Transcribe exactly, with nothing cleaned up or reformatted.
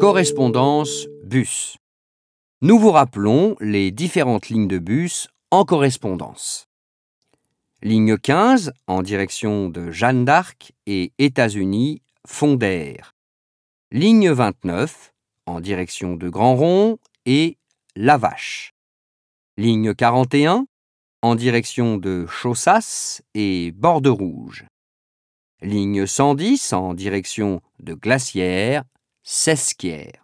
Correspondance bus. Nous vous rappelons les différentes lignes de bus en correspondance. Ligne quinze en direction de Jeanne d'Arc et États-Unis, Fondères. Ligne vingt-neuf en direction de Grand Rond et La Vache. Ligne quarante et un en direction de Chaussas et Borderouge. Ligne cent dix en direction de Glacière, Sesquières.